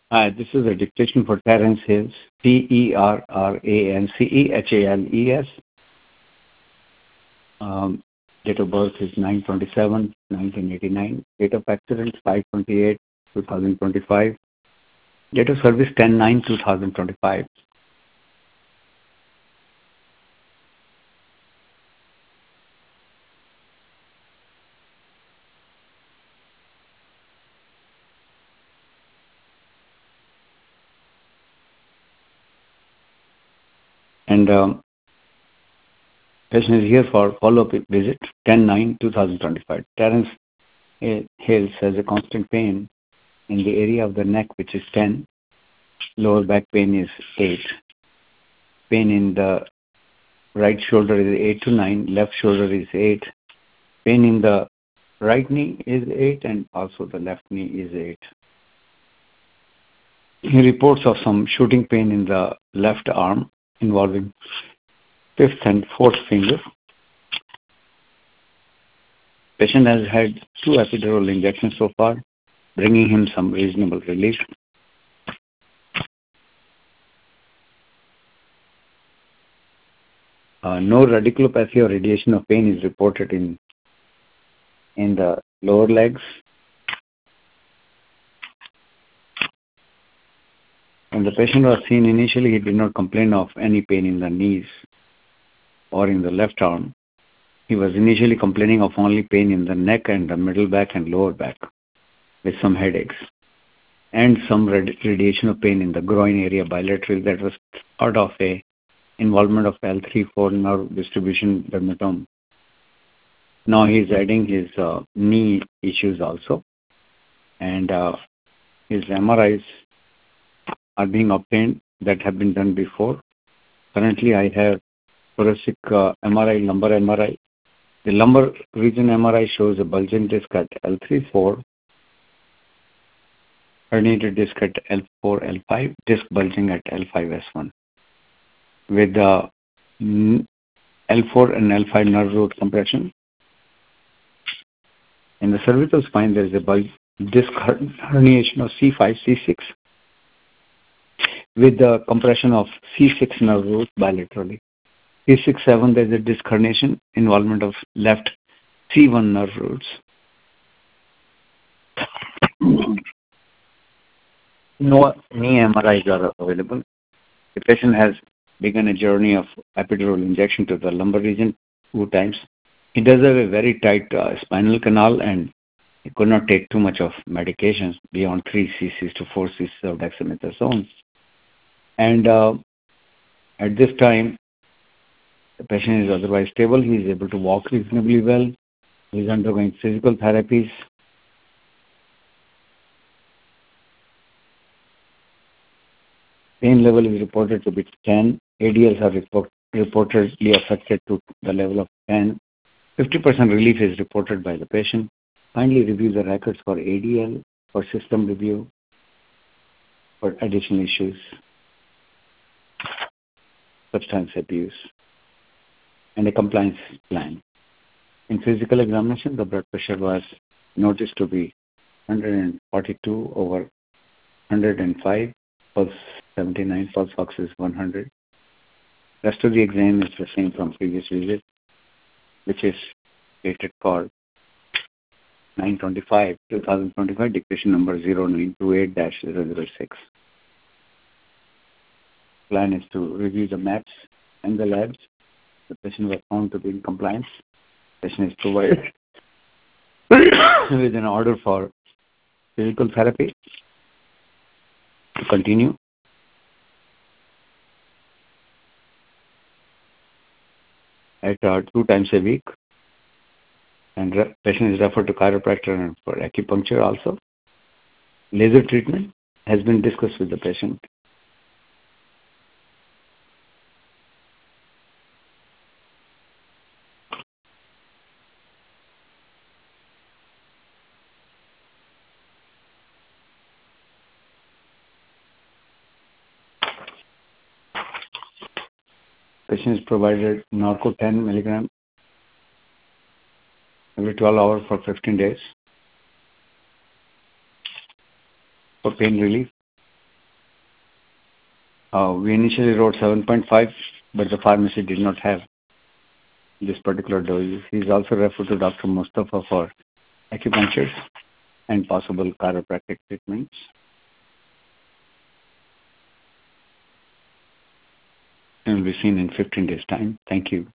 Hi, this is a dictation for Terence Hills, Terrancehales. Um, Date of birth is 9/27/1989. Date of accident 5/28/2025. Date of service 10/9/2025. And patient is here for follow-up visit 10/9/2025. Terence Hills has a constant pain in the area of the neck, which is 10. Lower back pain is 8. Pain in the right shoulder is 8 to 9. Left shoulder is 8. Pain in the right knee is 8 and also the left knee is 8. He reports of some shooting pain in the left arm involving fifth and fourth finger. Patient has had 2 epidural injections so far, bringing him some reasonable relief. No radiculopathy or radiation of pain is reported in the lower legs. When the patient was seen initially, he did not complain of any pain in the knees or in the left arm. He was initially complaining of only pain in the neck and the middle back and lower back with some headaches and some radiation of pain in the groin area bilateral that was part of a involvement of L3-4 nerve distribution dermatome. Now he's adding his knee issues also, and his MRIs are being obtained that have been done before. Currently I have thoracic MRI, lumbar MRI. The lumbar region MRI shows a bulging disc at L3-4, herniated disc at L4-L5, disc bulging at L5-S1. With the L4 and L5 nerve root compression. In the cervical spine, there is a disc herniation of C5, C6 with the compression of C6 nerve root bilaterally. C6, 7, there is a disc herniation, involvement of left C1 nerve roots. No knee MRIs are available. The patient has begun a journey of epidural injection to the lumbar region 2 times. He does have a very tight spinal canal and he could not take too much of medications beyond 3 cc's to 4 cc's of dexamethasone. And at this time, the patient is otherwise stable. He is able to walk reasonably well. He is undergoing physical therapies. Pain level is reported to be 10. ADLs are reportedly affected to the level of 10. 50% relief is reported by the patient. Kindly review the records for ADL, for system review, for additional issues, substance abuse, and a compliance plan. In physical examination, the blood pressure was noticed to be 142/105, pulse 79, pulse ox is 100. Rest of the exam is the same from previous visit, which is dated for 9/25/2025, dictation number 0928-006. Plan is to review the maps and the labs. The patient was found to be in compliance. The patient is provided with an order for physical therapy to continue. At 2 times a week, and patient is referred to chiropractor and for acupuncture also. Laser treatment has been discussed with the patient. Patient is provided Norco 10 milligram every 12 hours for 15 days for pain relief. We initially wrote 7.5, but the pharmacy did not have this particular dose. He's also referred to Dr. Mustafa for acupuncture and possible chiropractic treatments. And will be seen in 15 days' time. Thank you.